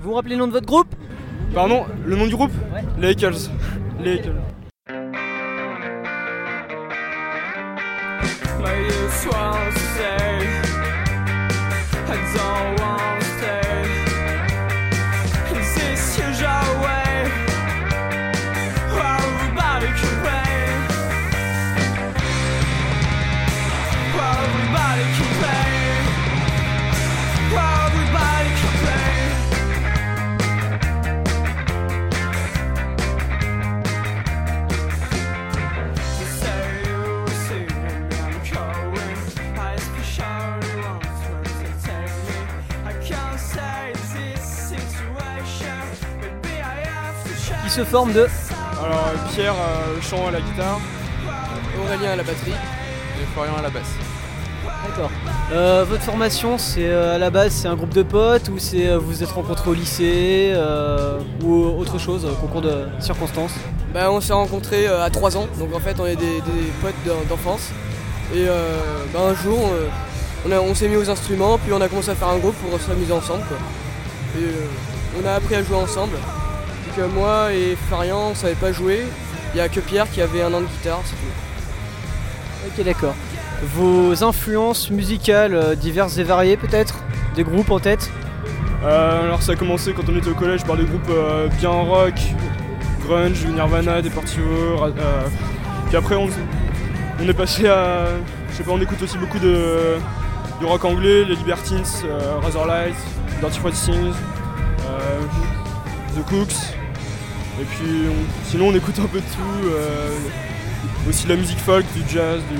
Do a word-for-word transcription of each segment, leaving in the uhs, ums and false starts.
Vous vous rappelez le nom de votre groupe? Pardon, le nom du groupe? Ouais. Les Eccles. Les Eccles. Qui se forme de... Alors Pierre, euh, chant à la guitare. Aurélien à la batterie et Florian à la basse. D'accord. Euh, votre formation, c'est euh, à la base, c'est un groupe de potes ou c'est euh, vous vous êtes rencontrés au lycée euh, ou autre chose, concours de circonstances? Bah, on s'est rencontrés euh, à trois ans, donc en fait on est des, des potes d'enfance. Et euh, bah, un jour euh, on, a, on s'est mis aux instruments, puis on a commencé à faire un groupe pour s'amuser ensemble, quoi. Et euh, on a appris à jouer ensemble. Donc, moi et Florian, on savait pas jouer. Il y a que Pierre qui avait un an de guitare, c'est tout. Ok, d'accord. Vos influences musicales euh, diverses et variées peut-être? Des groupes en tête? Euh, alors ça a commencé quand on était au collège par des groupes euh, bien rock, grunge, Nirvana, Deportivo. Ra- euh, puis après on, on est passé à, je sais pas, on écoute aussi beaucoup de, de rock anglais, les Libertines, euh, Razorlight, Dirty Things, euh, The Cooks. Et puis on, sinon on écoute un peu de tout, euh, aussi de la musique folk, du jazz, du...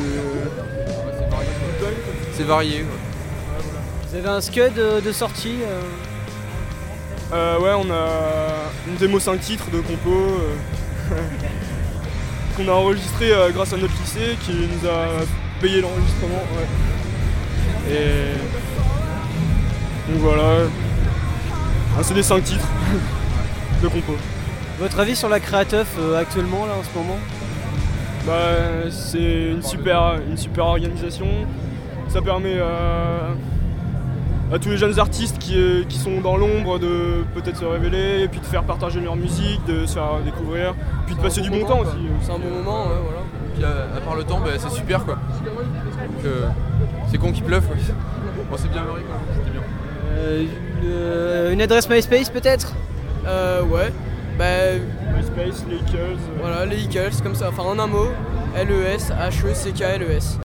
C'est varié. Ouais. Vous avez un scud de, de sortie euh... Euh, ouais, on a une démo cinq titres de compo euh, qu'on a enregistré euh, grâce à notre lycée qui nous a payé l'enregistrement. Ouais. Et donc voilà, un C D cinq titres de compo. Votre avis sur la Créateuf euh, actuellement là en ce moment? Bah, c'est une super, une super organisation. Ça permet euh, à tous les jeunes artistes qui, euh, qui sont dans l'ombre de peut-être se révéler, et puis de faire partager leur musique, de se faire découvrir, puis de passer du bon temps aussi. C'est un bon moment, ouais, voilà. Puis à, à part le temps, bah, c'est super quoi. Donc, euh, c'est con qu'il pleuve. Ouais. Bon, c'est bien vrai quoi. C'était bien. Euh, une, euh, une adresse MySpace peut-être? Euh, ouais. Bah, MySpace, les Eccles. voilà, les Eccles, comme ça. Enfin, en un mot, L E S H E C K L E S.